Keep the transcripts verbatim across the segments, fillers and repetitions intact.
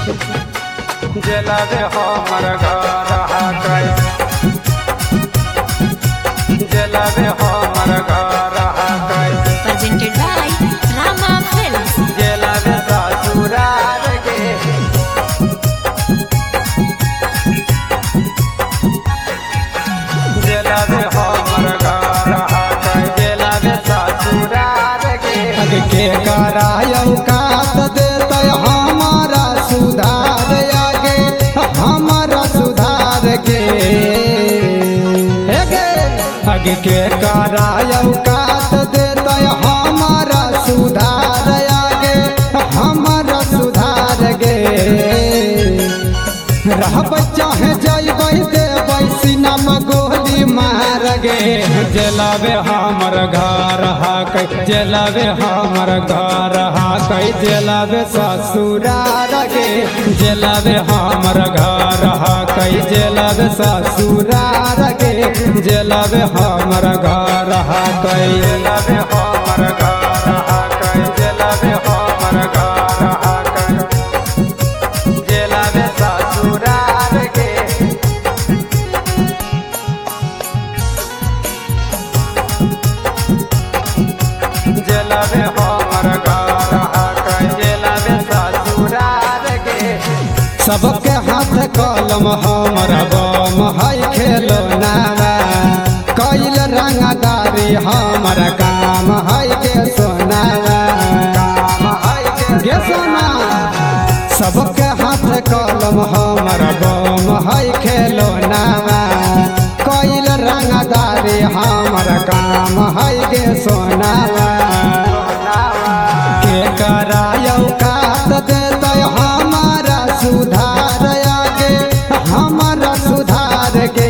जलावे हमर घर हाकै जलावे हमर घर हाकै presented by Rama Films. जलावे ससुरार के जलावे हमर घर हाकै जलावे ससुरार के के करायौ कात देतै हमारा सुधार आगे हमारा सुधार के आगे के करायौ कात देतै हमारा सुधार आगे हमारा सुधार गे रहबै चाहे जैबै देबै सिनम गोली मार गे जलावे हमर घर हाकै जलावे हमर घर हाकै जलावे ससुरार गे जलावे हमर घर हाकै जलावे ससुरार गे जलावे हमर घर हाकै जलावे हमर घर हाकै जलावे हमर घर हाकै जलावे ससुरार के जलावे हमर घर हाकै जलावे ससुरार के सबके हाथ कलम हमर बम है खेलौनावा कैल रंगदारी हमर काम है के सोनावा काम है गे सोना सबके हाथ कलम हमर बम है खेलौनावा कैल रंगदारी हमर काम है गे सोनावा के करायौ कात देतै हमारा सुधार आगे हमारा सुधार गे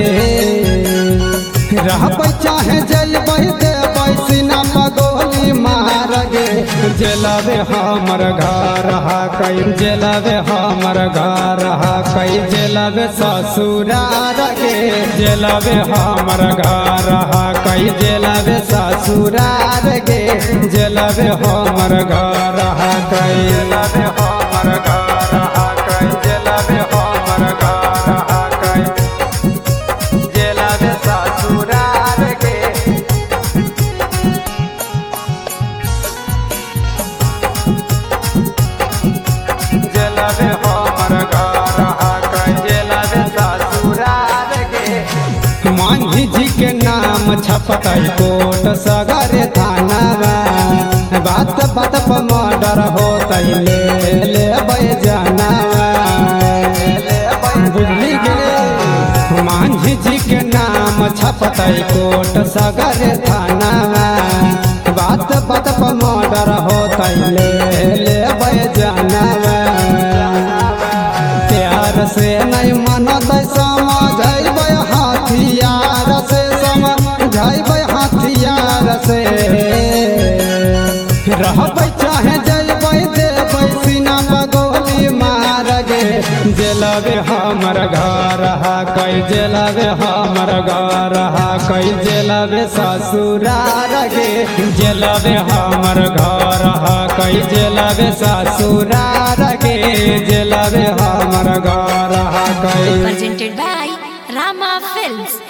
रहबै चाहे जैबै देबै सिनम गोली मार गे जलावे हमर घर हाकै जलावे हमर घर हाकै जलावे ससुरार गे जलावे हमर घर हाकै जलावे ससुरार गे जलावे हमर घर हाकै जलावे हमर घर हाकै जलावे हमर घर हाकै जलावे ससुरार के जलावे हमर घर हाकै जलावे ससुरार के मांझी जी के नाम छपतै कोट सगरे थानावा बात बात पर मर्डर होतै ले लेबै जनावा बुझली गे मांझी जी के नाम छपतै कोट सगरे थानावा बात बात पर मर्डर होतै ले लेबै जनावा प्यार से नहीं मनतै समझैबै हथियार से समझैबै हथियार से रहबै चाहे जैबै देबै सिनम गोली मार गे जलावे हमर घर हाकै जलावे हमर घर हाकै जलावे ससुरार गे जलावे हमर घर हाकै जलावे ससुरार गे जलावे हमर घर हाकै Presented by Rama Films.